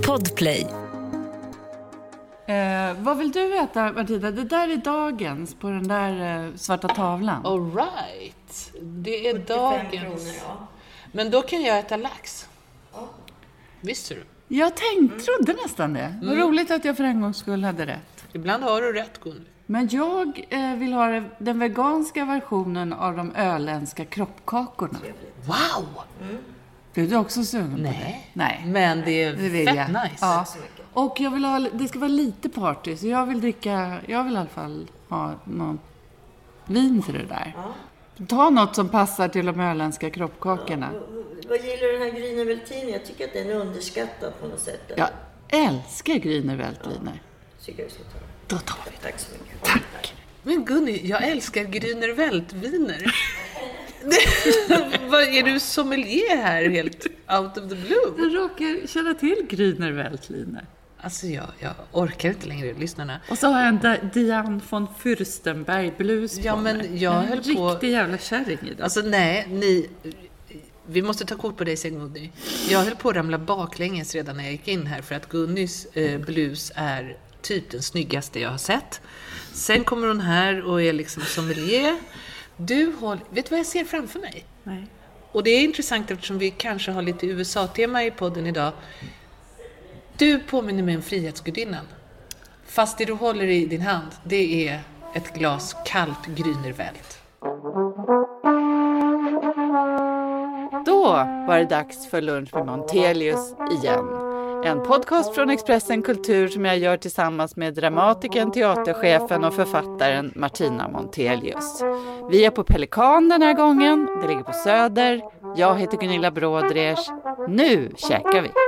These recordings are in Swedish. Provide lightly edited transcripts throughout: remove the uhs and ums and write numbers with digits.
Podplay. Vad vill du äta, Martina? Det där är dagens på den där svarta tavlan. All right. Det är 45 dagens. kronor, ja. Men då kan jag äta lax. Ja. Visste du? Jag trodde nästan det. Vad roligt att jag för en gång skulle hade rätt. Ibland har du rätt, Gunnar. Men jag vill ha den veganska versionen av de öländska kroppkakorna. Wow! Är du också sugen på det? Nej. Men det är vill fett jag. nice. Ja. Och jag vill det ska vara lite party. Så jag vill i alla fall ha någon vin till det där. Ja. Ta något som passar till de öländska kroppkakorna. Ja. Vad gillar den här Grüner Veltliner? Jag tycker att den är underskattad på något sätt. Jag älskar Grüner Veltliner. Tycker jag ska ta. Då tar vi. Tack så mycket. Tack. Men Gunni, jag älskar Grüner Veltliner. Vad är du sommelier här helt out of the blue? Jag råkar känna till Grüner Veltliner. Alltså jag orkar inte längre, lyssnarna. Och så har jag en Diane von Fürstenberg blus på men mig. jag en höll på... riktig jävla kärring i det. Alltså vi måste ta kort på dig sen, Gunni. Jag höll på att ramla baklänges redan när jag gick in här för att Gunnys blus är typ den snyggaste jag har sett. Sen kommer hon här och är liksom sommelier. Vet du vad jag ser framför mig? Nej. Och det är intressant eftersom vi kanske har lite USA-tema i podden idag. Du påminner mig om Frihetsgudinnan. Fast det du håller i din hand, det är ett glas kallt Grüner Welt. Då var det dags för lunch med Montelius igen. En podcast från Expressen Kultur som jag gör tillsammans med dramatikern, teaterchefen och författaren Martina Montelius. Vi är på Pelikan den här gången. Det ligger på Söder. Jag heter Gunilla Brådres. Nu käkar vi.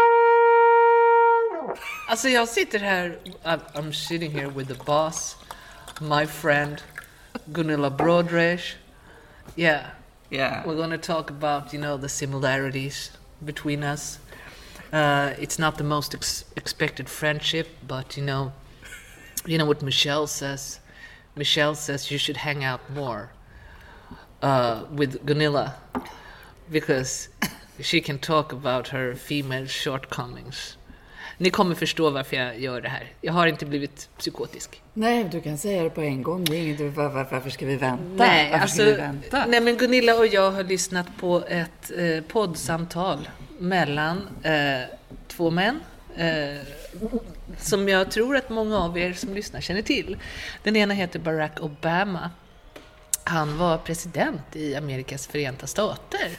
Alltså jag sitter här, I'm sitting here with the boss, my friend Gunilla Brådres. Yeah. We're going to talk about, the similarities between us. It's not the most expected friendship, but you know what Michelle says. Michelle says you should hang out more with Gunilla because she can talk about her female shortcomings. Ni kommer förstå varför jag gör det här. Jag har inte blivit psykotisk. Nej, du kan säga det på en gång. Det är inget, varför ska vi vänta? Nej, men Gunilla och jag har lyssnat på ett poddsamtal mellan två män som jag tror att många av er som lyssnar känner till. Den ena heter Barack Obama. Han var president i Amerikas Förenta Stater.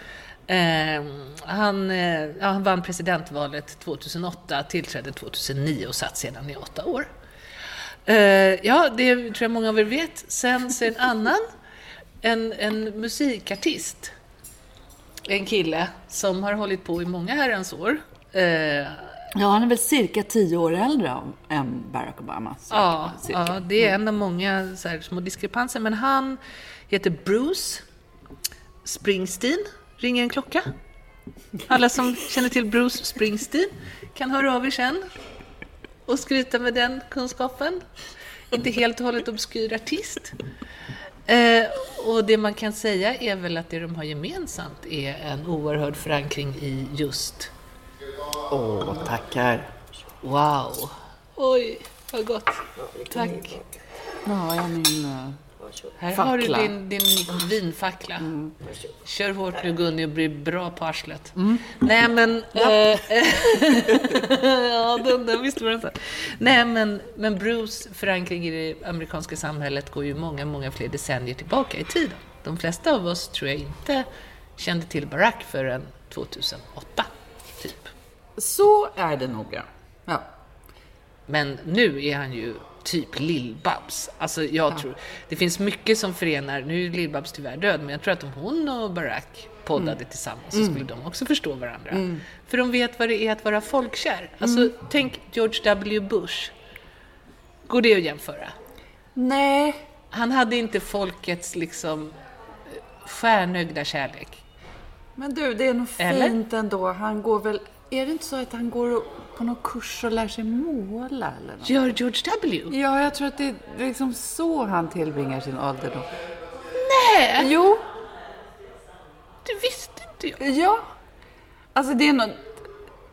Han vann presidentvalet 2008, tillträdde 2009 och satt sedan i 8 år. Det tror jag många av er vet. Sen en annan, en musikartist, en kille som har hållit på i många herrans år. Han är väl cirka 10 år äldre än Barack Obama. Ja, det är en av många så här små diskrepanser. Men han heter Bruce Springsteen. Ringer en klocka. Alla som känner till Bruce Springsteen kan höra av er sen och skryta med den kunskapen. Inte helt och hållet obskyr artist. Och det man kan säga är väl att det de har gemensamt är en oerhörd förankring i just... Tackar. Wow. Oj, vad gott. Tack. Ja, jag min... Här fackla. har du din vinfackla. Kör hårt nu, Gunni, och bli bra på arslet. Nej, men... ja, den visste du inte. Nej, men Bruce förankring i det amerikanska samhället går ju många, många fler decennier tillbaka i tiden. De flesta av oss tror jag inte kände till Barack förrän 2008, typ. Så är det nog, ja. Men nu är han ju typ Lill-Babs. Alltså jag tror, det finns mycket som förenar, nu är Lill-Babs tyvärr död, men jag tror att om hon och Barack poddade tillsammans så skulle de också förstå varandra. För de vet vad det är att vara folkkär. Alltså tänk George W. Bush. Går det att jämföra? Nej. Han hade inte folkets liksom stjärnögda kärlek. Men du, det är nog fint ändå. Han går väl... Är det inte så att han går på någon kurs och lär sig måla eller något? Gör George W? Ja, jag tror att det är liksom så han tillbringar sin ålder då. Nej!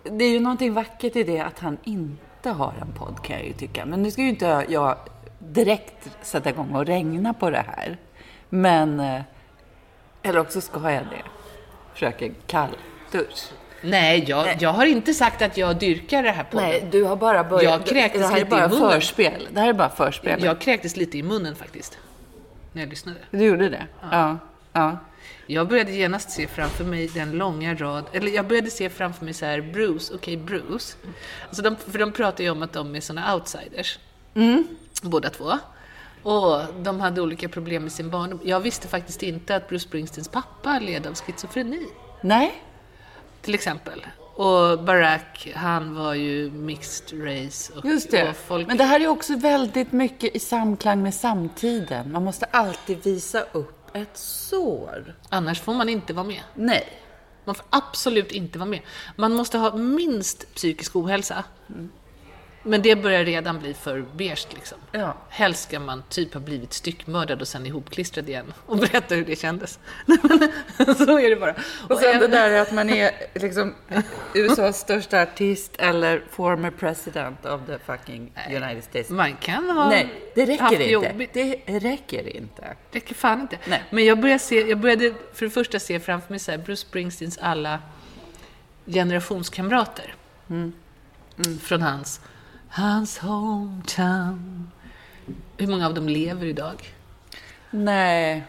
det är ju någonting vackert i det att han inte har en podd, kan jag ju tycka. Men nu ska ju inte jag direkt sätta igång och regna på det här. Men, eller också ska jag det. Försöka kalldusch. Nej, jag har inte sagt att jag dyrkar det här podden. Nej, du har bara börjat. Jag kräktes det här är lite bara i munnen. förspel. Det här är bara förspel. Jag kräktes lite i munnen faktiskt. När jag lyssnade. Du gjorde det? Ja. Jag började genast se framför mig den långa rad. Eller jag började se framför mig så här, Bruce. Alltså för de pratar ju om att de är såna outsiders. Båda två. Och de hade olika problem med sin barndom. Jag visste faktiskt inte att Bruce Springsteens pappa led av schizofreni. Nej. Till exempel. Och Barack, han var ju mixed race. Just det. Och folk... Men det här är också väldigt mycket i samklang med samtiden. Man måste alltid visa upp ett sår. Annars får man inte vara med. Nej. Man får absolut inte vara med. Man måste ha minst psykisk ohälsa. Men det börjar redan bli för beige liksom. Ja. Helst ska man typ ha blivit styckmördad och sen ihopklistrad igen. Och berätta hur det kändes. Så är det bara. Och sen det där att man är liksom USAs största artist eller former president of the fucking United States. Man kan ha... Nej, det räcker inte. Jobbigt. Det räcker inte. Det räcker fan inte. Nej. Men jag började för det första se framför mig så här, Bruce Springsteens alla generationskamrater. Från hans hometown. Hur många av dem lever idag? Nej.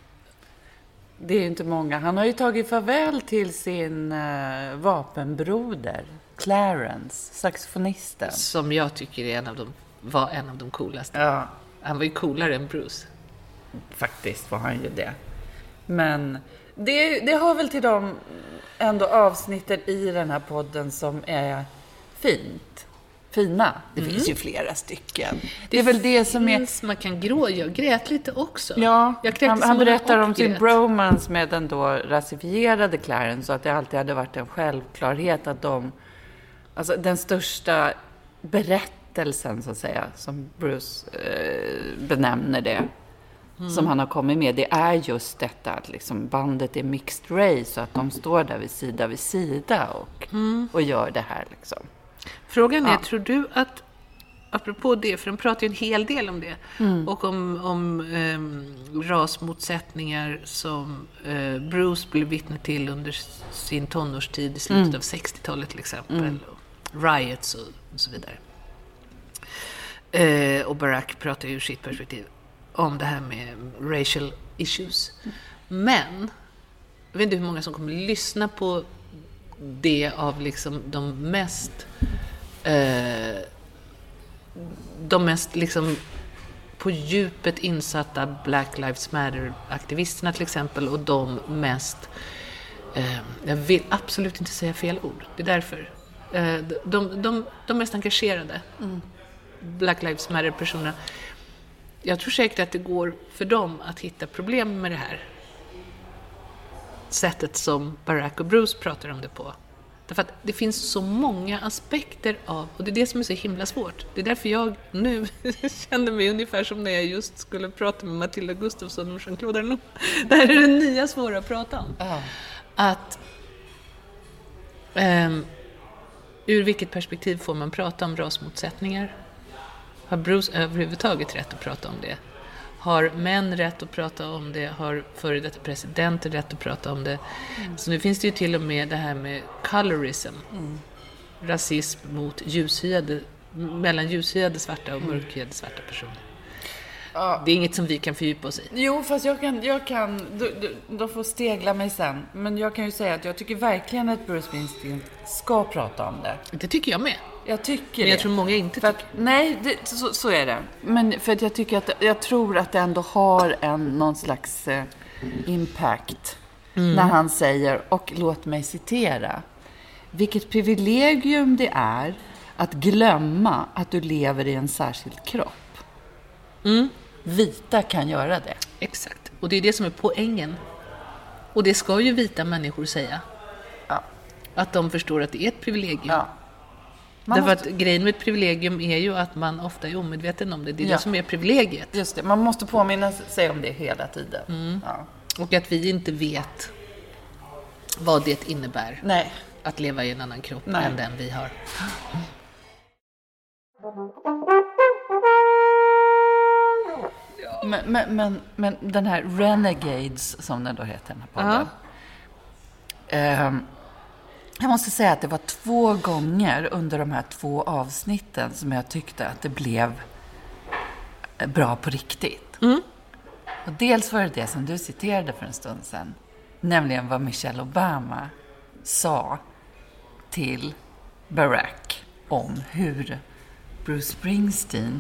Det är inte många. Han har ju tagit farväl till sin vapenbroder, Clarence, saxofonisten. Som jag tycker var en av de coolaste. Ja, Han var ju coolare än Bruce. faktiskt var han ju det. Men det har väl till dem ändå avsnitten i den här podden som är fina. Det finns ju flera stycken. Det är väl det som är... Man kan jag grät lite också. Ja, Jag han berättar om sin bromance med den då rasifierade Clarence, så att det alltid hade varit en självklarhet att alltså den största berättelsen så att säga, som Bruce benämner det, som han har kommit med, det är just detta att liksom bandet är mixed race, så att de står där vid sida och gör det här liksom. Frågan är, tror du att, apropå det, för de pratar ju en hel del om det, och om rasmotsättningar som Bruce blev vittne till under sin tonårstid i slutet av 60-talet till exempel, och riots och så vidare. Och Barack pratar ju ur sitt perspektiv om det här med racial issues. Men jag vet inte hur många som kommer lyssna på det av liksom de mest liksom på djupet insatta Black Lives Matter-aktivisterna till exempel, och de mest jag vill absolut inte säga fel ord, det är därför de mest engagerade Black Lives Matter-personerna. Jag tror säkert att det går för dem att hitta problem med det här sättet som Barack och Bruce pratar om det på. Därför att det finns så många aspekter av, och det är det som är så himla svårt. Det är därför jag nu kände mig ungefär som när jag just skulle prata med Matilda Gustafsson och Jean-Claude Arnault. Det här är det nya svåra att prata om. Att ur vilket perspektiv får man prata om rasmotsättningar? Har Bruce överhuvudtaget rätt att prata om det? Har män rätt att prata om det? Har före detta presidenter rätt att prata om det? Så nu finns det ju till och med det här med colorism. Rasism mot mellan ljushyade svarta och mörkhyade svarta personer. Det är inget som vi kan fördjupa oss i. Jo, fast jag kan då får stegla mig sen. Men jag kan ju säga att jag tycker verkligen att Bruce Springsteen ska prata om det. Det tycker jag med. Jag tycker men jag tror många inte tycker. Nej, så är det. Men för att jag tror att det ändå har någon slags impact när han säger, och låt mig citera: vilket privilegium det är att glömma att du lever i en särskild kropp. Vita kan göra det. Exakt. Och det är det som är poängen. Och det ska ju vita människor säga. Ja. Att de förstår att det är ett privilegium. Ja. Därför att grejen med ett privilegium är ju att man ofta är omedveten om det. Det är det som är privilegiet. Just det, man måste påminna sig om det hela tiden. Och att vi inte vet vad det innebär. Nej. att leva i en annan kropp än den vi har. Men den här Renegades, som den då heter, den här podden. Jag måste säga att det var 2 gånger under de här 2 avsnitten som jag tyckte att det blev bra på riktigt. Och dels var det som du citerade för en stund sedan, nämligen vad Michelle Obama sa till Barack om hur Bruce Springsteen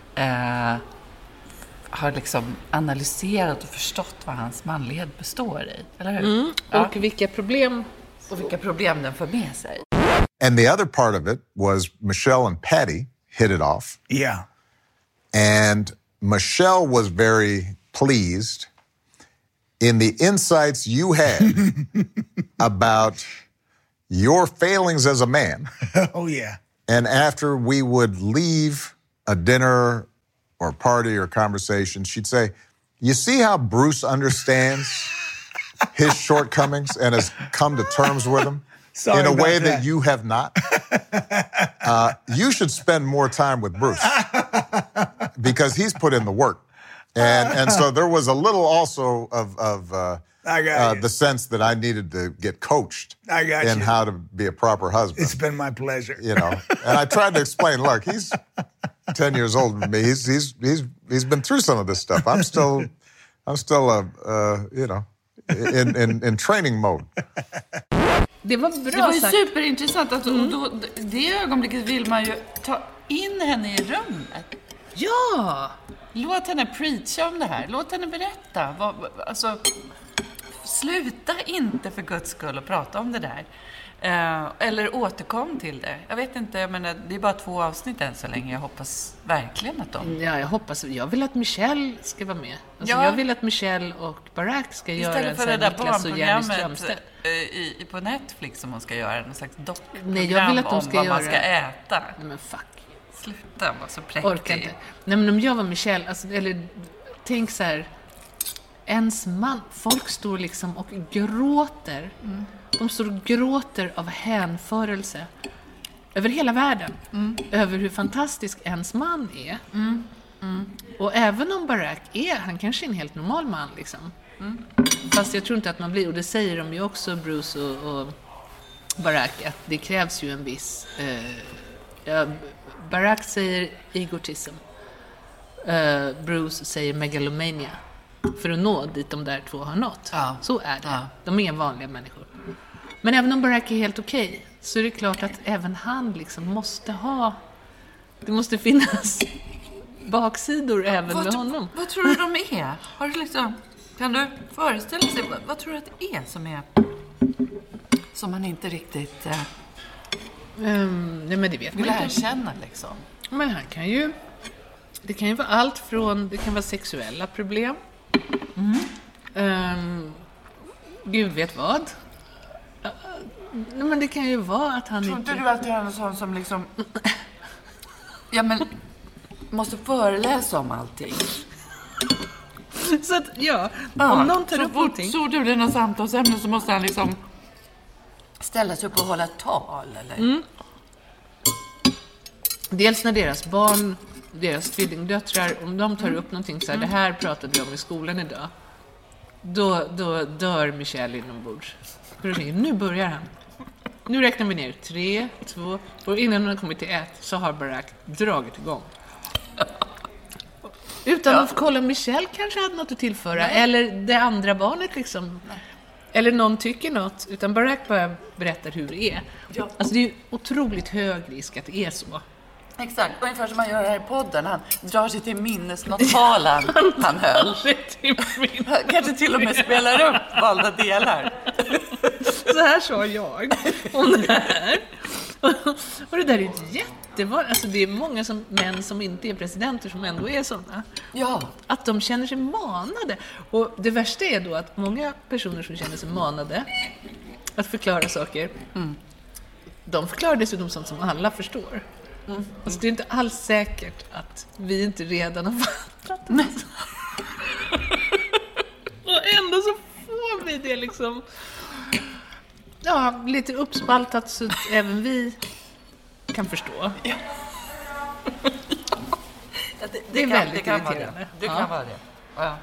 har liksom analyserat och förstått vad hans manlighet består i, eller hur? Och vilka problem den för med sig. And the other part of it was Michelle and Patty hit it off. Yeah. And Michelle was very pleased in the insights you had about your failings as a man. Oh, yeah. And after we would leave a dinner or party or conversation, she'd say, you see how Bruce understands his shortcomings and has come to terms with them in a way that you have not? You should spend more time with Bruce because he's put in the work. And so there was a little also of the sense that I needed to get coached in how to be a proper husband. It's been my pleasure. You know, and I tried to explain, look, he's 10 years older than me. He's been through some of this stuff. I'm still you know, in training mode. Det var bra. Det var ju superintressant. Alltså, och då, det ögonblicket vill man ju ta in henne i rummet. Ja! Låt henne preacha om det här. Låt henne berätta. Alltså, sluta inte för Guds skull att prata om det där. Eller återkom till det. Jag vet inte, jag menar, det är bara 2 avsnitt än så länge. Jag hoppas verkligen att de... Ja, jag vill att Michelle ska vara med. Alltså, jag vill att Michelle och Barack ska göra en sån Niklas och Jenny Strömstedt. På Netflix som hon ska göra en slags dockprogram. Nej, jag vill att de ska om vad man ska äta. Nej, men fuck. Sluta, var så präktig. Orkar inte. Nej, men om jag var Michelle, alltså, eller tänk så här, ens man, folk står liksom och gråter. De står och gråter av hänförelse över hela världen. Över hur fantastisk ens man är. Och även om Barack han kanske är en helt normal man liksom. Fast jag tror inte att man blir, och det säger de ju också, Bruce och Barack, att det krävs ju en viss Barack säger egotism, Bruce säger megalomania, för att nå dit de där 2 har nått. Så är det. De är vanliga människor. Men även om Barack är helt okej, så är det klart att även han liksom måste ha, det måste finnas baksidor även med honom. Vad tror du de är? Har du liksom, kan du föreställa sig, vad tror du att det är som man inte riktigt nej, men det vet vill man inte. erkänna liksom? Men han kan ju, det kan ju vara allt från, det kan vara sexuella problem. Gud vet vad. Men det kan ju vara att han tror inte... Tror inte du att det är en sån som liksom... Ja, men måste föreläsa om allting? Så att, om någon tar upp någonting... Så du det är något samtalsämne så måste han liksom ställa sig upp och hålla ett tal, eller? Dels när deras barn, deras tvillingdöttrar, om de tar upp någonting så här, det här pratade vi om i skolan idag, då dör Michelle inombords. För nu börjar han. Nu räknar vi ner 3, 2, och innan hon har kommit till 1 så har Barack dragit igång. Utan att kolla om Michelle kanske hade något att tillföra. Eller det andra barnet liksom. Eller någon tycker något. Utan Barack bara berättar hur det är. Alltså det är ju otroligt hög risk att det är så. Exakt, ungefär som man gör här i podden. Han drar sig till minnes något tal han höll. Kanske till och med spelar upp valda delar. Så här sa jag om det här. Och det där är ju jättevanligt. Alltså det är många män som inte är presidenter som ändå är sådana. Ja. Att de känner sig manade. Och det värsta är då att många personer som känner sig manade att förklara saker, de förklarar dessutom sånt som alla förstår. Alltså det är inte alls säkert att vi inte redan har fattat det. Och ändå så får vi det liksom. Ja, lite uppspaltat så att även vi kan förstå. Ja. Det är väldigt irriterande. Det kan vara det. Ja.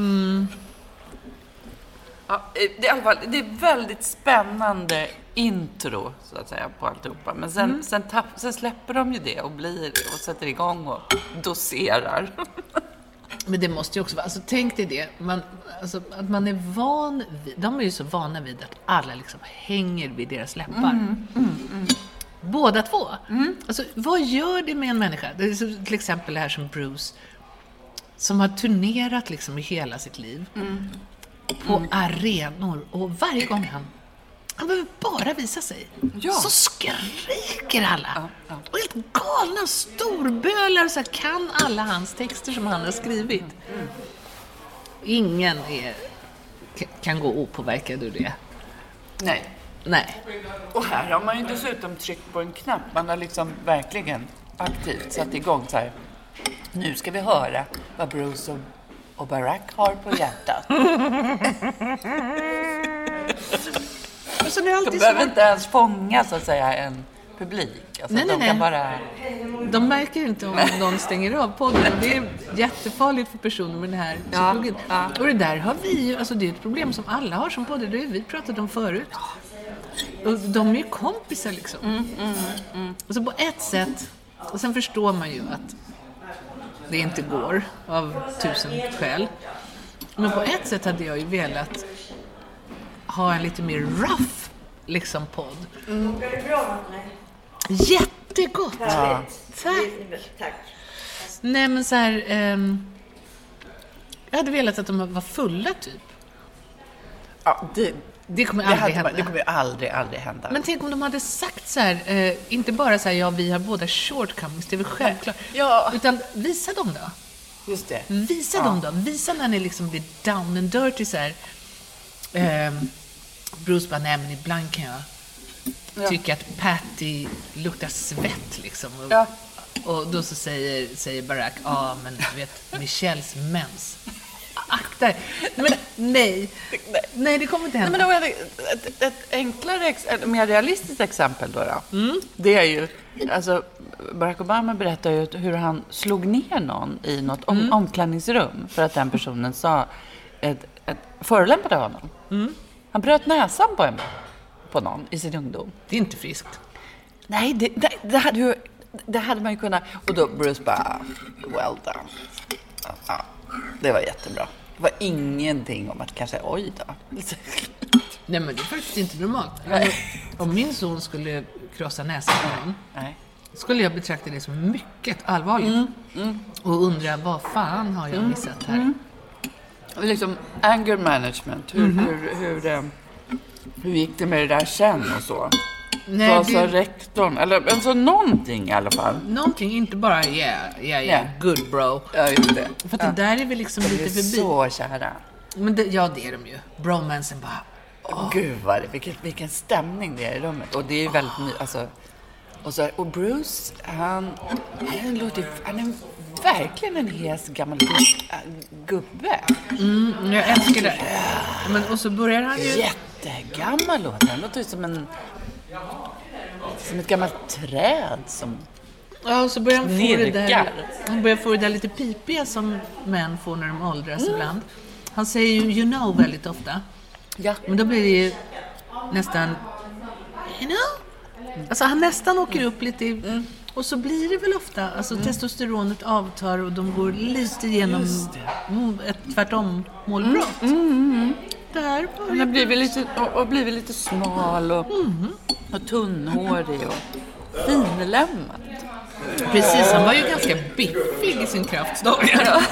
Ja, det är väldigt spännande intro så att säga på alltihopa. Men sen släpper de ju det och sätter igång och doserar. Men det måste ju också vara, alltså tänk dig det, att man är van vid, de är ju så vana vid att alla liksom hänger vid deras läppar. Båda två. Alltså vad gör det med en människa? Det är så, till exempel det här som Bruce, som har turnerat liksom i hela sitt liv på arenor, och varje gång han behöver bara visa sig. Ja. Så skriker alla. Ja. Och helt galna storbölar så kan alla hans texter som han har skrivit. Ingen kan gå opåverkad ur det. Nej. Och här har man ju dessutom tryckt på en knapp. Man har liksom verkligen aktivt satt igång så här. Nu ska vi höra vad Bruce och Barack har på hjärtat. Alltså, de behöver inte ens fånga så att säga en publik. Alltså, nej. Bara... De märker inte om någon stänger av podden. Och det är jättefarligt för personer med den här psykologin. Ja. Och det där har vi ju, alltså det är ett problem som alla har som poddar. Det har vi pratat om förut. Och de är ju kompisar liksom. Alltså på ett sätt, och sen förstår man ju att det inte går av 1000 skäl. Men på ett sätt hade jag ju velat ha en lite mer rough liksom podd. Går det bra? Jättegott! Ja. Tack. Nej men så här, jag hade velat att de var fulla typ. Ja, det kommer aldrig hända. Det kommer aldrig hända. Men tänk om de hade sagt så här, inte bara så här, ja vi har båda shortcomings, det är väl självklart. Ja. Utan visa dem då. Just det. Visa dem då. Visa när ni liksom blir down and dirty så här. Bruce bara, nej men ibland kan jag tycka att Patty luktar svett liksom. Och då så säger Barack, men du vet, Michelles mens. Akta. Nej, det kommer inte hända. Nej, men ett enklare, mer realistiskt exempel då. Det är ju, alltså Barack Obama berättar ju hur han slog ner någon i något omklädningsrum för att den personen sa förolämpade honom. Han bröt näsan på någon i sin ungdom. Det är inte friskt. Nej, det hade man ju kunnat. Och då Bruce bara, well done. Det var jättebra. Det var ingenting om att kanske, oj då. Nej, men det är faktiskt inte normalt. Om min son skulle krossa näsan på någon, skulle jag betrakta det som mycket allvarligt. Och undra, vad fan har jag missat här? Liksom anger management. Hur gick det med det där sen och så? Nej, vad sa rektorn? Eller alltså någonting i alla fall. Någonting, inte bara good bro. Ja, just det. För att det där är väl liksom lite förbi. Så kära. Men det är de ju. Bromansen bara. Gud vad vilken stämning det är i rummet. Och det är ju väldigt alltså, och Bruce han är verkligen en hes gammal gubbe. Jag älskar det. Men och så börjar han ju jättegammal låter. Han låter som ett gammalt träd som och så börjar han börjar få det där lite pipiga som män får när de åldras ibland. Han säger ju you know väldigt ofta. Ja. Men då blir det ju nästan you know. Alltså han nästan åker upp lite och så blir det väl ofta alltså testosteronet avtar och de går lite igenom ett tvärtom målbrott. Där han har blivit lite smal och tunnhårig och finlämmad. Precis, han var ju ganska biffig i sin kraftdagar.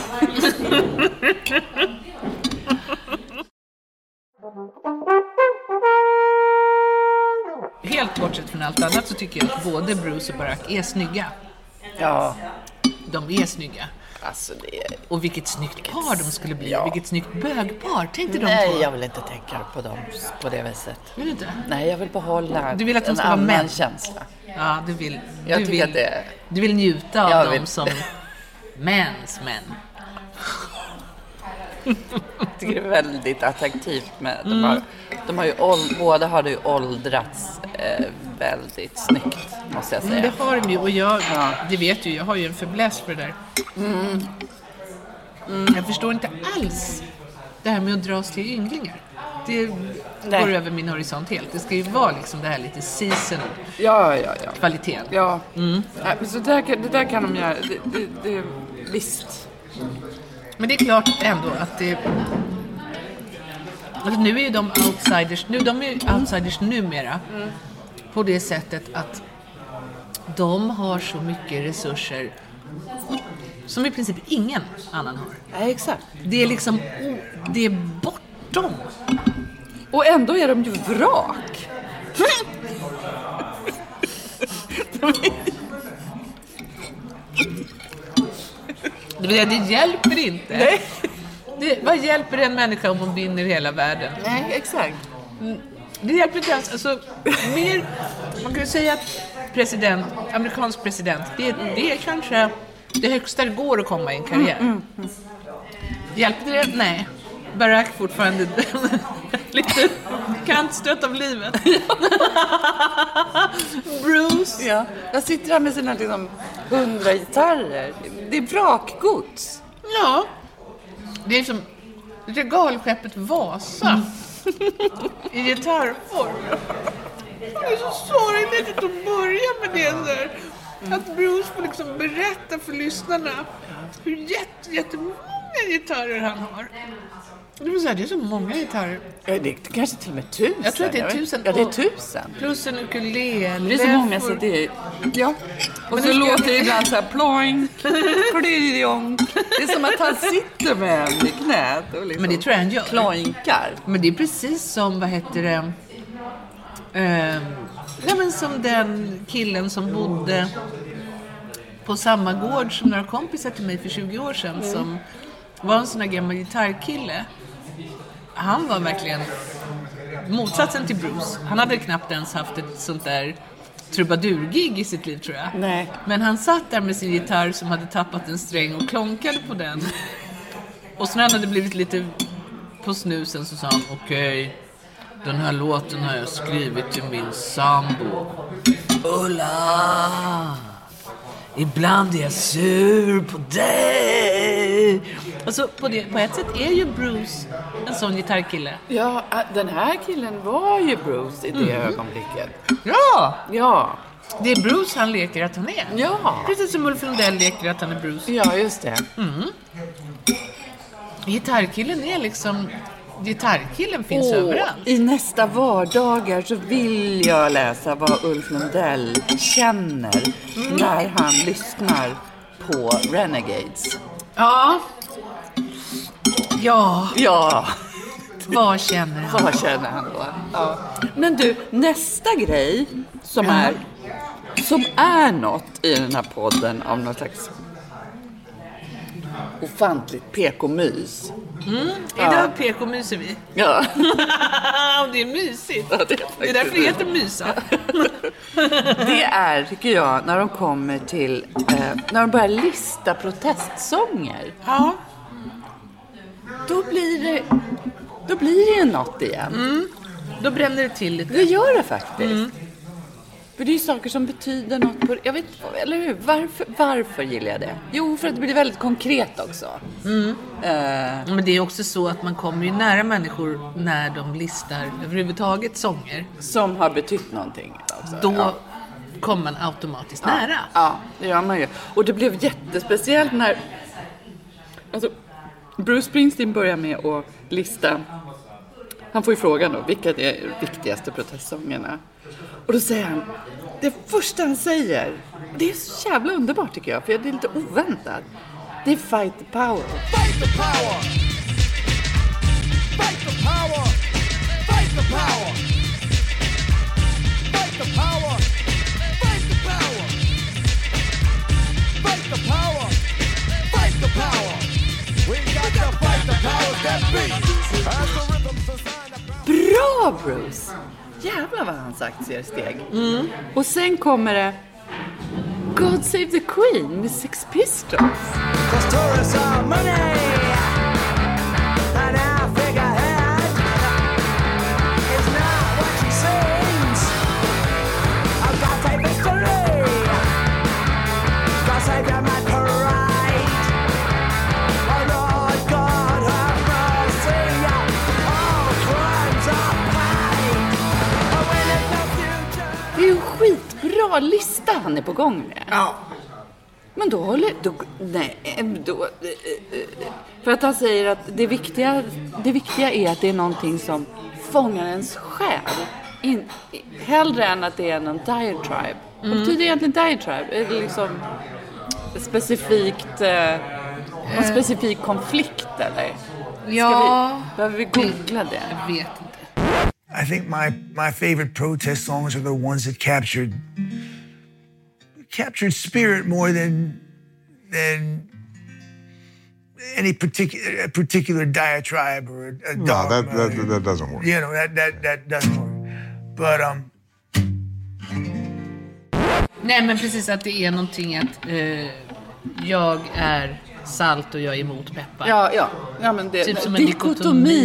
Helt bortsett från allt annat så tycker jag att både Bruce och Barack är snygga. Ja. De är snygga. Alltså och vilket snyggt par de skulle bli. Ja. Vilket snyggt bögpar. Tänkte de på? Nej, jag vill inte tänka på dem på det viset. Vill du inte? Nej, jag vill behålla du vill att de ska vara män. Känsla. Ja, du vill du vill njuta av dem som mäns män. Jag tycker det är väldigt attraktivt med båda har det ju åldrats väldigt snyggt, måste jag säga. Det har de ju, och det vet ju, jag har ju en fäbless för det där. Jag förstår inte alls det här med att dras till ynglingar. Det går över min horisont helt. Det ska ju vara liksom det här lite season kvaliteten. Ja. Så det där kan de göra. Det visst. Men det är klart ändå att det... Alltså nu är ju de outsiders. De är ju outsiders numera. På det sättet att de har så mycket resurser som i princip ingen annan har. Ja, exakt. Det är liksom... Det är bortom. Och ändå är de ju vrak. Det hjälper inte. Nej. Vad hjälper en människa om hon vinner hela världen? Nej, exakt. Det hjälper inte ens. Alltså, mer, man kan ju säga att amerikansk president, det är kanske det högsta det går att komma i en karriär. Hjälper det? Nej. Barack fortfarande lite kantstött av livet. Bruce. Ja. Jag sitter här med sina 100 gitarrer. Det är vrakgods. Ja. Det är som regalskeppet Vasa i gitarrform. Det är så sorgligt att börja med det där. Att Bruce får liksom berätta för lyssnarna hur jättemånga gitarrer han har. Det vill säga, det är så många gitarrer. Ja, det är kanske till och med 1000. Jag tror att det är 1000. Ja, det är 1000. Plus en ukulele. Det är så många så det är... Ja. Och så låter det ibland så här ploing, klirjong. Det är som att han sitter med en i knät och liksom men det tror jag han gör. Ploinkar. Men det är precis som, vad heter det? Men som den killen som bodde på samma gård som några kompisar till mig för 20 år sedan som var en sån här gammal gitarrkille. Han var verkligen motsatsen till Bruce. Han hade knappt ens haft ett sånt där trubadurgig i sitt liv, tror jag. Nej. Men han satt där med sin gitarr som hade tappat en sträng och klonkade på den. Och så när han hade blivit lite på snusen så sa han, okej, den här låten har jag skrivit till min sambo Ulla. Ibland är jag sur på dig. Alltså på ett sätt är ju Bruce en sån gitarrkille. Ja, den här killen var ju Bruce i det ögonblicket. Ja! Ja. Det är Bruce han leker att han är. Ja. Precis som Ulf Lundell leker att han är Bruce. Ja, just det. Gitarrkillen är liksom... Gitarrkillen finns överallt. I nästa vardagar så vill jag läsa vad Ulf Lundell känner när han lyssnar på Renegades. Ja. Ja. Vad känner han? Vad känner han då? Ja. Men du, nästa grej som är något i den här podden av något slags ofantligt PK-mys. Idag PK-myser vi. Ja. Det är mysigt. Ja, det är därför det heter mysa. Det är, tycker jag, när de kommer till när de börjar lista protestsånger. Ja. Då blir det ju något igen. Då bränner det till lite. Det gör det faktiskt. För det är ju saker som betyder något på... Jag vet inte, eller hur? Varför gillar jag det? Jo, för att det blir väldigt konkret också. Men det är också så att man kommer ju nära människor när de listar överhuvudtaget sånger. Som har betytt någonting också. Då kommer man automatiskt nära. Ja, det gör man ju. Och det blev jättespeciellt när... Alltså, Bruce Springsteen börjar med att lista... Han får ju frågan då, vilka är de viktigaste protestsångerna? Och då säger han, det första han säger, det är så jävla underbart tycker jag, för det är lite oväntat. Det är Fight the Power. Fight the power! Fight the power! Fight the power! Fight the power! Fight the power! Fight the power! Fight the power! We got to fight the power that beat! As the rhythms design a Bra, Bruce! Jävlar vad han sagt ser steg. Och sen kommer det God Save the Queen med Sex Pistols. Cause tourists are money. bra lista han är på gång med. Ja. Men för att han säger att det viktiga är att det är någonting som fångar ens själ. Hellre än att det är någon diatribe. Vad betyder egentligen diatribe? Är det liksom en specifik konflikt eller? Behöver vi googla det? Jag vet inte. I think my favorite protest songs are the ones that captured spirit more than any particular diatribe or a dogma. That doesn't work. You know, that doesn't work. But Nej, men precis att det är någonting att jag är salt och jag är emot peppar. Ja, men det Typ som en dikotomi.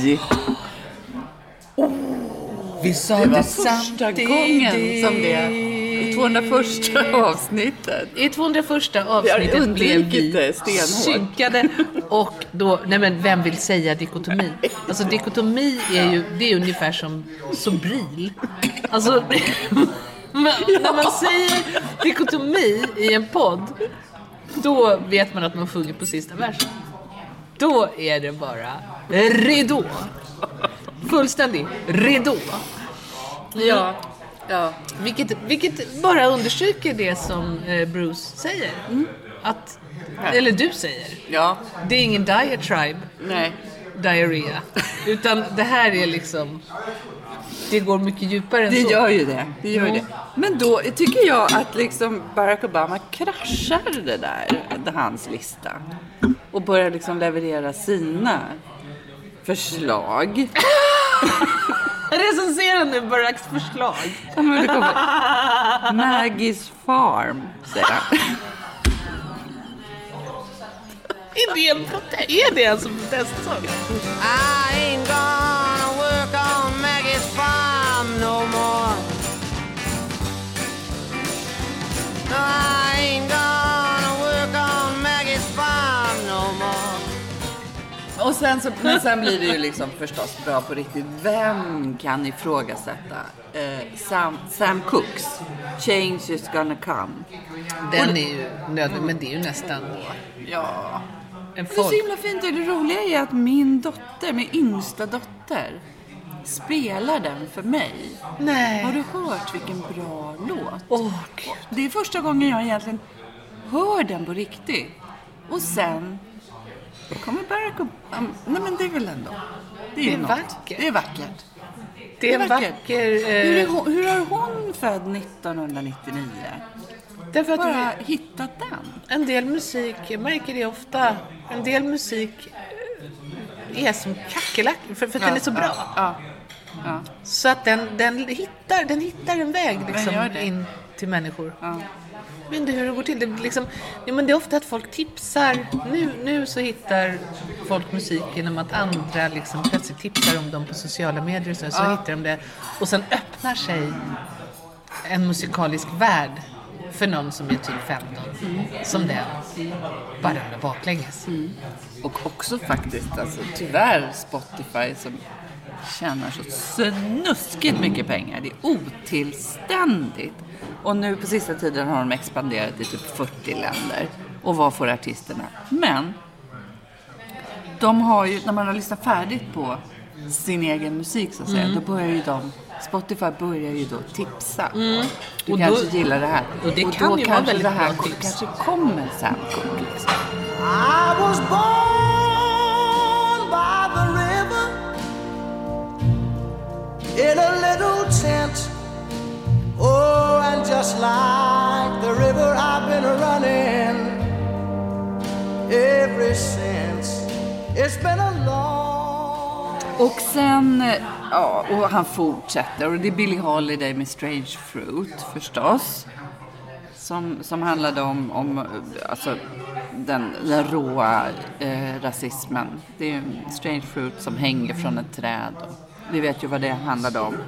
Vi sa Det var första gången som det i 201 avsnittet. I 201 avsnittet blev vi synkade och då, nej men vem vill säga dikotomi? Alltså dikotomi det är ungefär som sobril. Alltså när man säger dikotomi i en podd, då vet man att man sjunger på sista versen. Då är det bara ridå. Fullständig ridå. Ja. Vilket bara understryker det som Bruce säger. Att, eller du säger. Ja. Det är ingen diatribe. Nej. Diarrhea. Utan det här är liksom... Det går mycket djupare än Det så. gör ju det. Men då tycker jag att liksom Barack Obama kraschar det där, hans lista. Och börjar liksom leverera sina förslag. Recensera nu Baracks förslag. Maggie's Farm, säger han. Är det alltså protestsång? I ain't gonna work on Maggie's farm no more. No, I ain't gonna work on Maggie's farm no more. Och sen blir det ju liksom förstås bra på riktigt. Vem kan ifrågasätta Sam Cooks Change is gonna come? Den är ju nödvändig, men det är ju nästan Ja. en Det är så folk. himla fint, och det roliga är att min yngsta dotter spelar den för mig. Nej. Har du hört vilken bra låt? Gud. Det är första gången jag egentligen hör den på riktigt. Och sen kommer Barack Obama. Nej, men det är väl ändå. Det är något. vackert. Det är vackert. Det är en vacker... Hur har hon född 1999? Därför att Bara hittat den. en del musik, jag märker det ofta, en del musik är som kackerlack för att den är så bra. Ja. Så att den hittar en väg liksom, gör det. in till människor. Ja. Men det, hur det går till, det, liksom, men det är ofta att folk tipsar. Nu så hittar folk musik genom att andra liksom plötsligt tipsar om dem på sociala medier. Så hittar de det. Och sen öppnar sig en musikalisk värld för någon som är typ 15. Som den. Bara ramlar baklänges. Och också faktiskt, alltså, tyvärr Spotify som tjänar så snuskigt mycket pengar. Det är otillständigt. Och nu på sista tiden har de expanderat i typ 40 länder. Och vad får artisterna? Men de har ju, när man har lyssnat färdigt på sin egen musik så att säga, då börjar ju Spotify börjar ju då tipsa. Du Och kanske då, gillar det här. och det och kan då ju vara kanske väldigt det här bra tips. kanske kommer Sam Cooke liksom. I was born by the river in a little tent. Oh, and just like the river I've been running ever since. It's been a long... Och sen, ja, och han fortsätter. Och det är Billie Holiday med Strange Fruit förstås. Som handlade om alltså, den råa rasismen. Det är en Strange Fruit som hänger från ett träd. Vi vet ju vad det handlade om.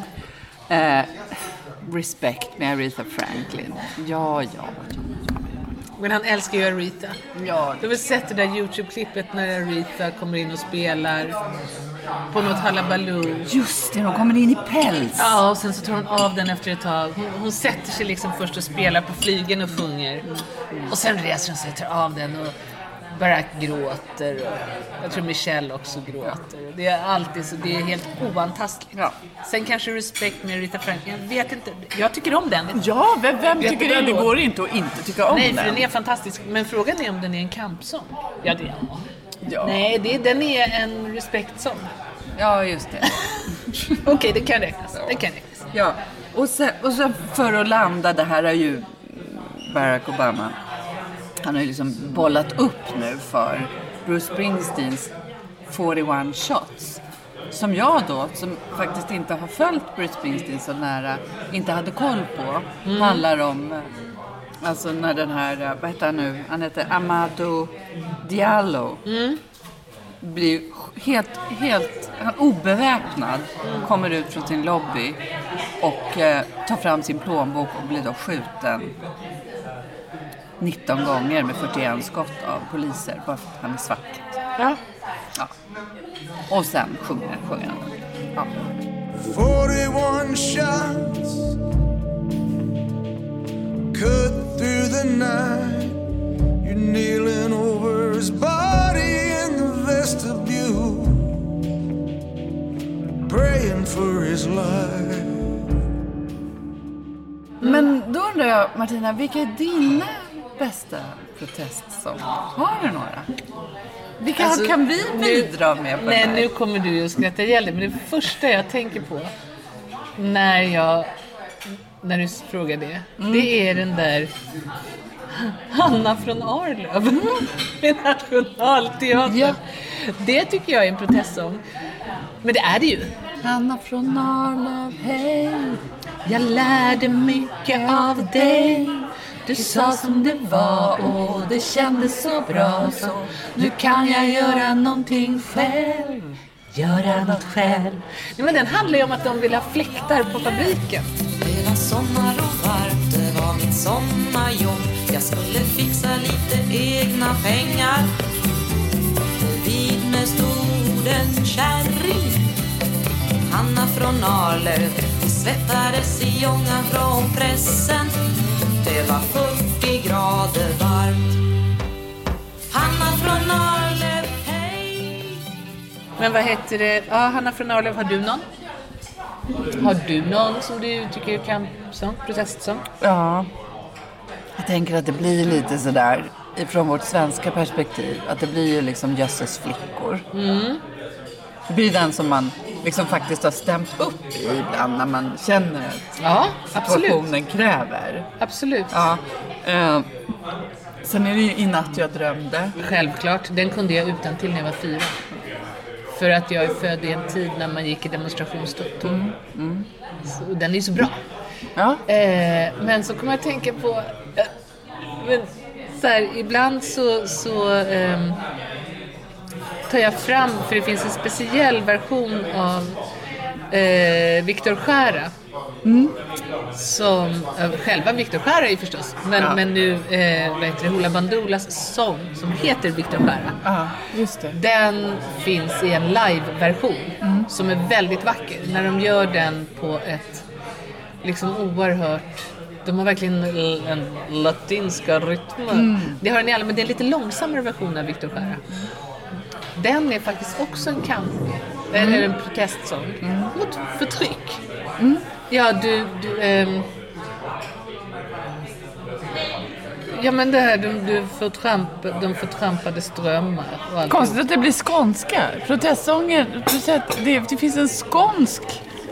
Respect med Aretha Franklin. Ja. Men han älskar ju Aretha. Ja. Du har väl sett det där YouTube-klippet när Aretha kommer in och spelar på något halabaloo. Just det, de kommer in i päls. Ja, och sen så tar hon av den efter ett tag. Hon sätter sig liksom först och spelar på flygen och sjunger. Och sen reser hon sig och tar av den och Barack gråter. Och jag tror Michelle också gråter. Det är alltid så, det är helt oantastligt. Ja. Sen kanske Respect med Rita Franklin. Jag vet inte, jag tycker om den. Ja, vem tycker det? Det går inte att inte tycka om Nej, den. för den är fantastisk. Men frågan är om den är en kampsång. Ja, det är Ja. Nej, den är en respektsång. Ja, just det. Okej, det kan räknas. Ja, och sen för att landa, det här är ju Barack Obama. Han har ju liksom bollat upp nu för Bruce Springsteens 41 shots. Som jag då, som faktiskt inte har följt Bruce Springsteen så nära, inte hade koll på. Handlar om, alltså när den här, vad heter han nu? Han heter Amadou Diallo. Blir helt han obeväpnad, kommer ut från sin lobby och tar fram sin plånbok och blir då skjuten 19 gånger med 41 skott av poliser bara för att han är svart. Ja. Ja. Och sen sjunger han. Ja. 41 shots cut through the night. You're kneeling over his body in the vestibule, praying for his life. Men då undrar jag, Martina, vilka är dina bästa protestsånger? Har du några? Vilka Alltså, kan vi bidra med på Nej, det här? nu kommer du ju att skratta ihjäl dig. Men det första jag tänker på när du frågar det, det är den där Hanna från Arlöv med Nationalteatern. Ja. Det tycker jag är en protestsång. Men det är det ju. Hanna från Arlöv, hej. Jag lärde mycket av dig. Du sa som det var och det kändes så bra. Så nu kan jag göra någonting själv. Göra något själv. Nej, men den handlar ju om att de vill ha fläktar på fabriken. Det var sommar och varmt, det var mitt sommarjobb. Jag skulle fixa lite egna pengar. Vid mig stod en kärring, Hanna från Arlöv. Vi svettades i ångan från pressen. Det var 40 grader varmt. Hanna från Arlöv, hej. Men vad heter det? Ja, Hanna från Arlöv, har du någon? Har du någon som du tycker är kampsång, protestsång? Ja, jag tänker att det blir lite sådär ifrån vårt svenska perspektiv. Att det blir ju liksom Jösses flickor. Det blir den som man liksom faktiskt har stämt upp i ibland när man känner att Ja, absolut. situationen kräver. Absolut. Ja. Sen är det ju I natt jag drömde. Självklart, den kunde jag utan till när jag var 4. För att jag är född i en tid när man gick i demonstrationståg. Så den är ju så bra. Ja. Men så kommer jag tänka på... men så här, ibland så tar jag fram... För det finns en speciell version av Viktor Skära. Som själva Viktor Skära är förstås. Men nu vad heter det, Hoola Bandoolas sång som heter Viktor Skära. Ja, just det. Den finns i en live-version som är väldigt vacker. När de gör den på ett liksom oerhört... De har verkligen en latinska rytm. Det har den i alla, men det är en lite långsammare version av Viktor Skära. Den är faktiskt också en kamp. Eller en protestsång mot förtryck. Ja, ja, men det här, de förtrampade strömmar och allt. Konstigt att det blir skånska. Protestsånger, det finns en skånsk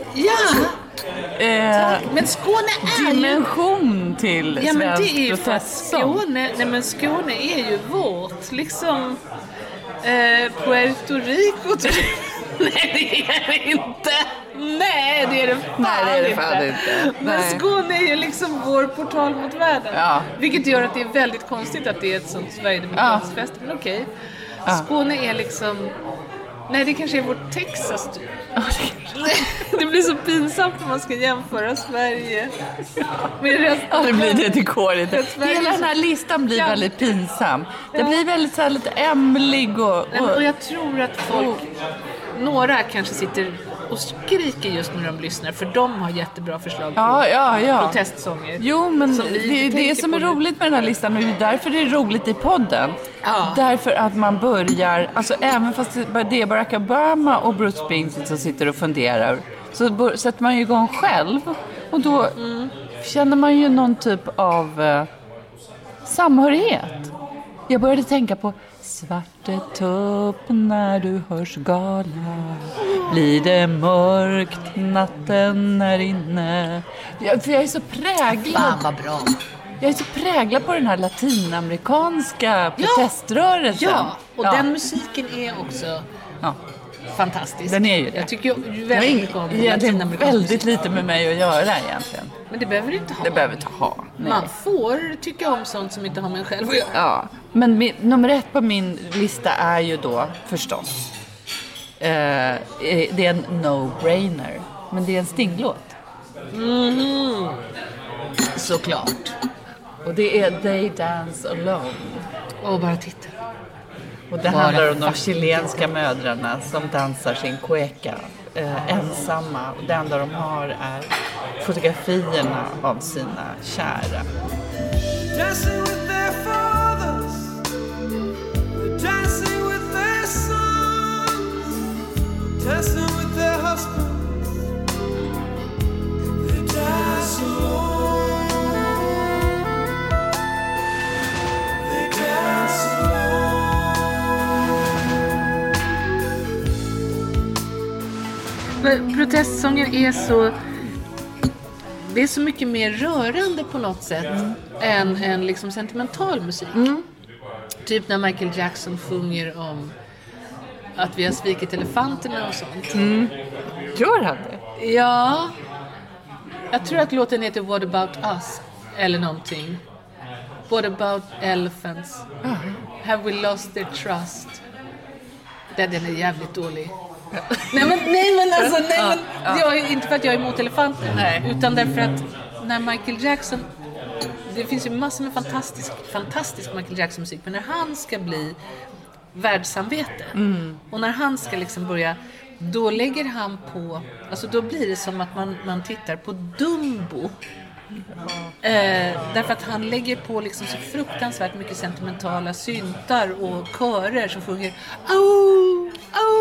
Men Skåne är dimension till ja, men det är svensk ju för protestsång. Skåne. Nej, men Skåne är ju vårt liksom Puerto Rico. Nej, det är det inte. Nej, det är det fan inte. Men Skåne är ju liksom vår portal mot världen. Ja. Vilket gör att det är väldigt konstigt att det är ett sånt Sverigedemokratiskt fest. Men okej. Skåne är liksom... Nej, det kanske är vårt Texas typ. Det blir så pinsamt när man ska jämföra Sverige med resten. Ja, det blir det till kåret. Hela den här listan blir väldigt pinsam. Det blir väldigt så här, lite ämlig och jag tror att folk... några kanske sitter och skriker just när de lyssnar, för de har jättebra förslag på protestsånger. Jo, men det som är roligt med den här listan, och det är därför det är roligt i podden. Ja. Därför att man börjar, alltså även fast det är Barack Obama och Bruce Springsteen som sitter och funderar, så sätter man ju igång själv. Och då känner man ju någon typ av samhörighet. Jag började tänka på svarte tupp när du hörs gala. Blir det mörkt, natten är inne. För jag är så präglad. Fan vad bra. Jag är så präglad på den här latinamerikanska proteströrelsen. Ja, och den musiken är också fantastisk. Den är ju det. Jag tycker ju väldigt mycket om latinamerikansk väldigt musik. lite med mig att göra egentligen. Men det behöver du inte ha. Det behöver inte ha. Nej. Man får tycka om sånt som inte har med en själv att göra. Ja, men nummer 1 på min lista är ju då förstås det är en no-brainer, men det är en Sting-låt. Såklart. Och det är They Dance Alone. Bara titta. Och det handlar om de chilenska mödrarna som dansar sin cueca ensamma. Och det enda de har är fotografierna av sina kära. Dancing with their fathers, dancing with their sons, dancing with their husbands, they dance alone, they dance alone. Men protestsånger är så... Det är så mycket mer rörande på något sätt än liksom sentimental musik. Typ när Michael Jackson sjunger om att vi har svikit elefanterna och sånt. Gör han det? Ja, jag tror att låten heter What About Us eller någonting. What About Elephants? Have we lost their trust? Den är jävligt dålig. Nej men jag är inte för att jag är emot elefanter, utan därför att när Michael Jackson, det finns ju massor med fantastisk Michael Jackson musik, men när han ska bli världssamvete och när han ska liksom börja, då lägger han på, alltså då blir det som att man tittar på Dumbo. Därför att han lägger på liksom så fruktansvärt mycket sentimentala syntar och körer som sjunger oh,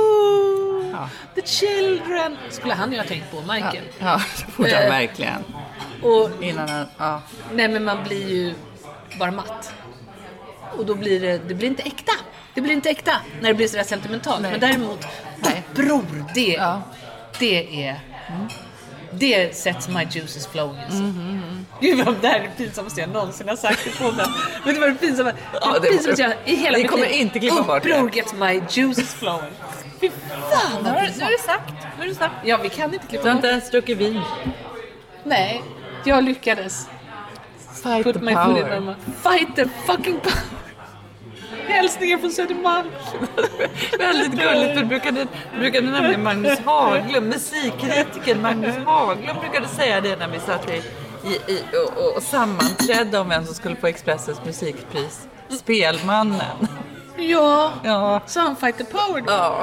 the children. Skulle han ju ha tänkt på, Michael. Ja, det borde han verkligen. Och, innan han, nej, men man blir ju bara matt. Och då blir det blir inte äkta. Det blir inte äkta när det blir sådär sentimentalt. Nej. Men däremot, bror, det är... Det sätts my juices flowing. Gud vad det här är det pinsammaste jag någonsin har sagt i podden. Men det var det pinsamma. I hela mitt kommer liv. inte klippa bort det. Bror gets my juices flowing. Fy fan vad nu pinsamt. är det sagt. Ja, vi kan inte klippa Du har bort inte det. ens druckit vin. Nej, jag lyckades. Fight Put the my foot in power. my mouth. Fight the fucking power. Hälsningar från Södermalm. Väldigt gulligt, för brukade nämligen Magnus Haglund, musikkritiken Magnus Haglund brukade säga det när vi satt och sammanträdde om vem som skulle få Expressens musikpris. Spelmannen. Ja. Så han fight the power då. Ja.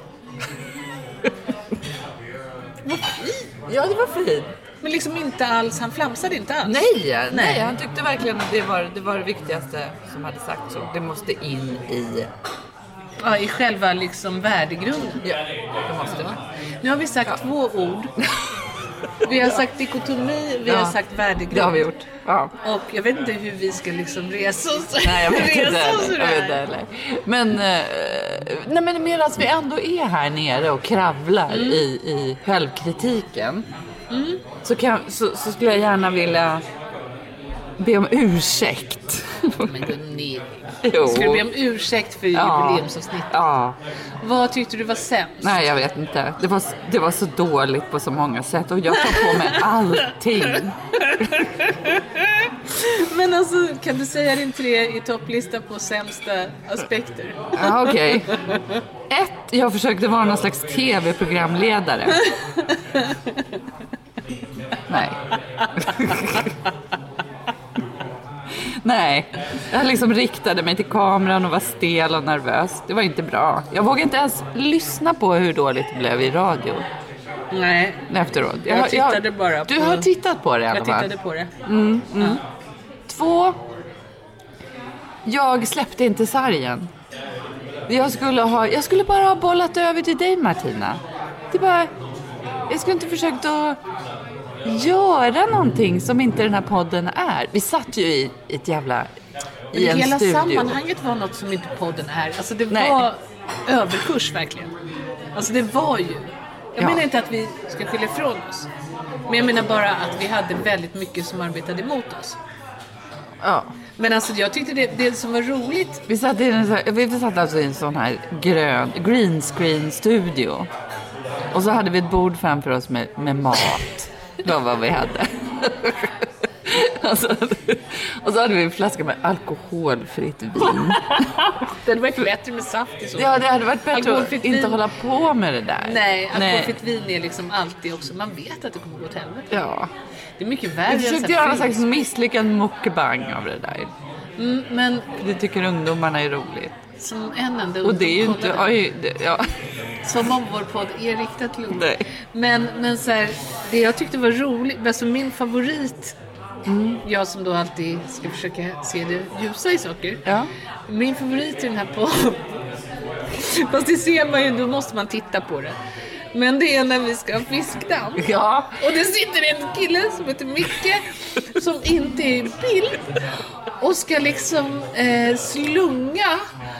Ja, det var fint. Men liksom inte alls, han flamsade inte alls. Nej, han tyckte verkligen att det var det viktigaste som hade sagt, så det måste in i själva liksom värdegrunden. Ja, det måste det. Nu har vi sagt 2 ord. Vi har sagt dikotomi, vi har sagt värdegrund. Det har vi gjort. Ja. Och jag vet inte hur vi ska liksom resa oss. Nej, jag vet inte. Men medan vi ändå är här nere och kravlar i självkritiken, så skulle jag gärna vilja be om ursäkt. Men nej. Ska du be om ursäkt för jubileumsavsnittet? Ja. Vad tyckte du var sämst? Nej, jag vet inte. Det var så dåligt på så många sätt. Och jag tar på mig allting. Men alltså, kan du säga din 3 i topplistan på sämsta aspekter? Ja, okej. 1. Jag försökte vara någon slags tv-programledare. Nej. Nej, jag liksom riktade mig till kameran och var stel och nervös. Det var inte bra. Jag vågade inte ens lyssna på hur dåligt det blev i radio. Nej. Efteråt. Jag tittade bara på... Du har tittat på det i alla fall. Jag tittade på det. 2. Jag släppte inte sargen. Jag skulle bara ha bollat över till dig, Martina. Det bara... Jag skulle inte försökt att göra någonting som inte den här podden är. Vi satt ju i ett jävla... I en hela studio. sammanhanget var något som inte podden är. Alltså det var överkurs verkligen. Alltså det var ju... Jag menar inte att vi ska skylla ifrån oss. Men jag menar bara att vi hade väldigt mycket som arbetade emot oss. Ja. Men alltså jag tyckte det som var roligt... Vi satt alltså i en sån här green screen studio. Och så hade vi ett bord framför oss med mat. Det var vad vi hade. Och så hade vi en flaska med alkoholfritt vin. Det hade varit bättre med saft i så. Ja, det hade varit bättre att inte hålla på med det där. Nej, alkoholfritt vin är liksom alltid också... Man vet att det kommer gå till helvete. Ja. Det är mycket värre. Jag försökte göra någon slags misslyckad mukbang av det där. Men det tycker ungdomarna är roligt. Som en enda och det är ju inte... Som om vår podd är riktat till ungdomar. Men så här, det jag tyckte var roligt... Alltså min favorit... Jag som då alltid ska försöka se det ljusa i saker. Ja. Min favorit i den här podden... Fast det ser man ju, då måste man titta på det. Men det är när vi ska ha fiskdamm. Ja. Och det sitter en kille som heter Micke som inte är i bild och ska liksom slunga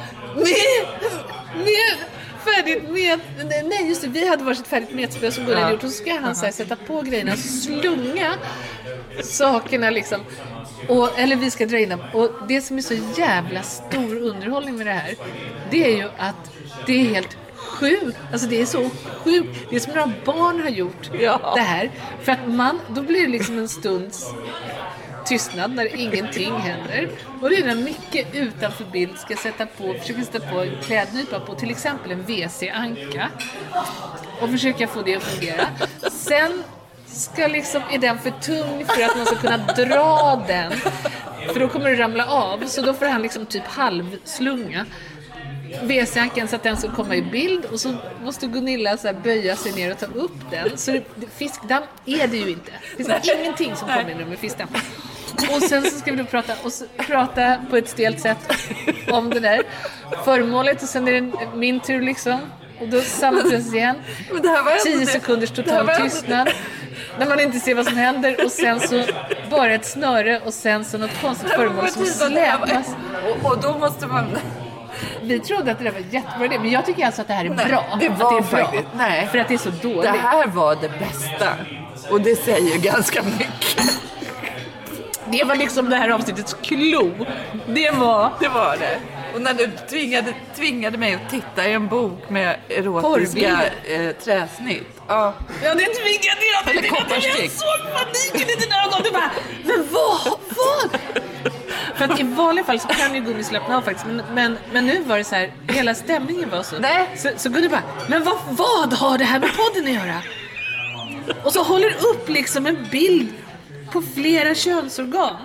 med färdigt med... Nej, just det, vi hade varit färdigt metspö som Gunnar gjort. Och så ska han så här, sätta på grejerna och slunga sakerna liksom. Eller vi ska dra in dem. Och det som är så jävla stor underhållning med det här, det är ju att det är helt sjukt. Alltså det är så sjukt. Det är som några barn har gjort det här. För att då blir det liksom en stunds tystnad när ingenting händer. Och det är när Micke utanför bild ska försöka sätta på klädnypa på till exempel en WC-anka och försöka få det att fungera. Sen ska liksom, är den för tung för att man ska kunna dra den, för då kommer det ramla av. Så då får han liksom typ halvslunga WC-ankan så att den ska komma i bild. Och så måste Gunilla så här böja sig ner och ta upp den. Så fiskdamm är det ju inte. Det finns ingenting som kommer in med fiskdamm. Och sen så ska vi då prata på ett stelt sätt om det där föremålet. Och sen är det min tur liksom. Och då sammanträffas igen. 10 sekunders total tystnad. När man inte ser vad som händer. Och sen så bara ett snöre. Och sen så något konstigt föremål som släpas. Och då måste man... Vi trodde att det där var jättebra idé. Men jag tycker alltså att det här är bra. Det var faktiskt... Nej. För att det är så dåligt. Det här var det bästa. Och det säger ju ganska mycket. Det var liksom det här avsnittets klo. Det var det. Och när du tvingade mig att titta i en bok med erotiska träsnitt. Ja, det tvingade jag. Jag såg paniken i dina ögon. Du bara, men vad? För att i vanliga fall så kan ju Gunni släppna av faktiskt. Men nu var det så här, hela stämningen var så. Nej. Så Gunni bara, men vad har det här med podden att göra? Och så håller upp liksom en bild på flera könsorgan.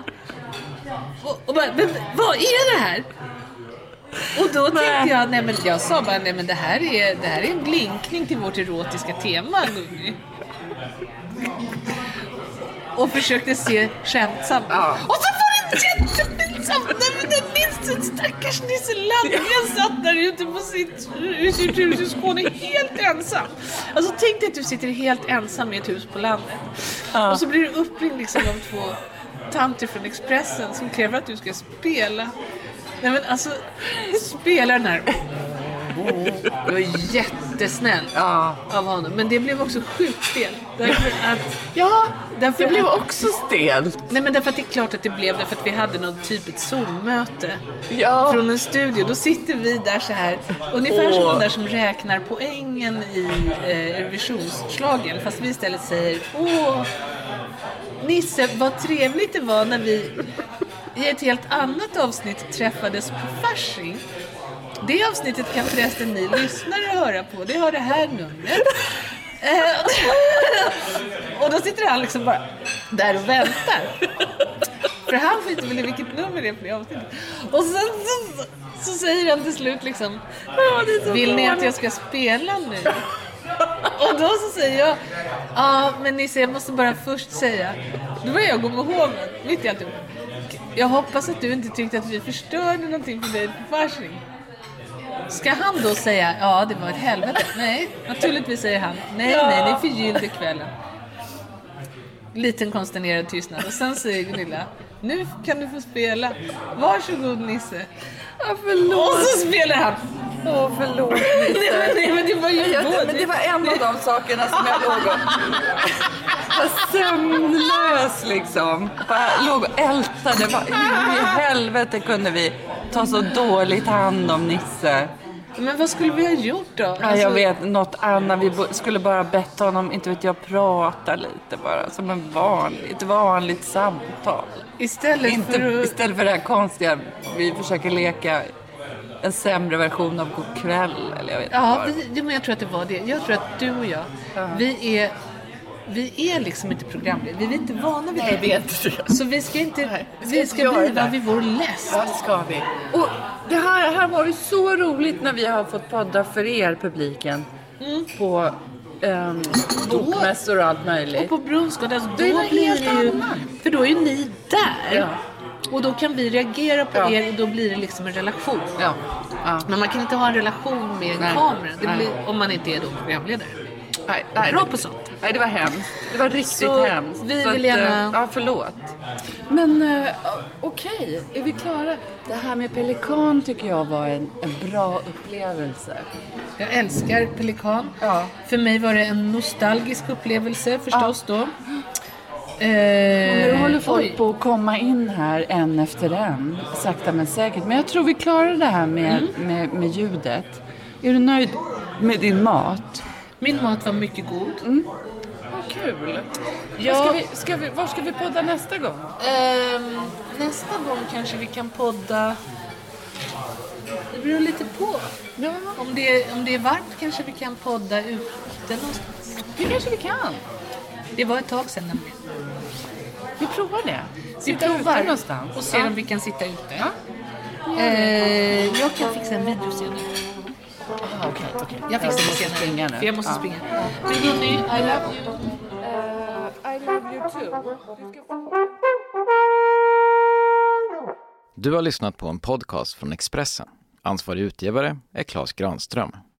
Och bara, men vad är det här? Och då tänkte jag, jag sa bara, nej men det här är en blinkning till vårt erotiska tema, Gunni. Och försökte se skämtsamt. Ja. Och så var det jättepinsamt när den minst stackars Nisse Landgren satt där ute på sitt hus i Skåne helt ensam. Alltså tänk dig att du sitter helt ensam i ett hus på landet. Ja. Och så blir du uppringd liksom av 2 tanter från Expressen som kräver att du ska spela. Nej men alltså, spela den här. Det var jättesnäll av honom. Men det blev också sjukt fel. Det blev också stelt. Nej men därför att det är klart att det blev det. För att vi hade något typ ett Zoom-möte från en studio. Då sitter vi där så här. Ungefär som de där som räknar poängen i Eurovisionsslagen. Fast vi istället säger Nisse, vad trevligt det var när vi i ett helt annat avsnitt träffades på Fasching. Det avsnittet kan förresten ni lyssnare höra på. Det har det här numret. Och då sitter han liksom bara där och väntar. För han skiter väl i vilket nummer det är på det avsnittet. Och sen så säger han till slut liksom, vill ni att jag ska spela nu? Och då så säger jag, ja men Nisse, jag måste bara först säga. Då börjar jag gå med hoven, mitt i allt. Jag hoppas att du inte tyckte att vi förstörde någonting för dig på Fasching. Ska han då säga, ja det var ett helvete? Nej, naturligtvis säger han, nej, ni förgyllde kvällen. Liten konsternerad tystnad. Och sen säger Gunilla, nu kan du få spela. Varsågod Nisse. Ja, förlåt. Och så spelar han. Förlåt Nisse. Nej, men det var ju men det var en av de sakerna som jag låg och var sömnlös liksom. Bara låg och ältade. Hur i helvete kunde vi ta så dåligt hand om Nisse? Men vad skulle vi ha gjort då? Ja, jag vet, något annat. Vi skulle bara betta honom, inte vet jag, prata lite bara. Som ett vanligt samtal. Istället för det här konstiga, vi försöker leka en sämre version av God kväll. Eller jag vet men jag tror att det var det. Jag tror att du och jag, vi är liksom inte programledare. Vi är inte vana vid det. Vi vet det. Så vi ska inte, vi ska bliva vid vår läst. Ja, det ska vi. Och det här var ju så roligt när vi har fått podda för er, publiken. På bokmässor och allt möjligt. Och på Brunskott, alltså, det då var blir helt det ju, annat. för då är ju ni där. Ja. Och då kan vi reagera på er och då blir det liksom en relation. Ja. Men man kan inte ha en relation med en kamera. Det blir, om man inte är då programledare. Nej, Bra på sånt. Nej, det var hemskt. Det var riktigt så hemskt. Vi vill gärna... Ja, förlåt. Men okej, är vi klara? Det här med Pelikan tycker jag var en bra upplevelse. Jag älskar Pelikan. Ja. För mig var det en nostalgisk upplevelse förstås då. Nu håller folk på att komma in här en efter en, sakta men säkert. Men jag tror vi klarar det här med ljudet. Är du nöjd med din mat? Min mat var mycket god. Vad kul. Ja. Var ska vi podda nästa gång? Nästa gång kanske vi kan podda. Det beror lite på. Ja. Om det är varmt kanske vi kan podda ute någonstans. Det kanske vi kan. Det var ett tag sedan nämligen. Vi provar det. Vi provar någonstans. Och ser om vi kan sitta ute. Ja. Jag kan fixa en video senare. Okej. Jag fixar det senare. Springa nu. För jag måste springa. Men Gunny, I love you. I love you too. Du har lyssnat på en podcast från Expressen. Ansvarig utgivare är Claes Granström.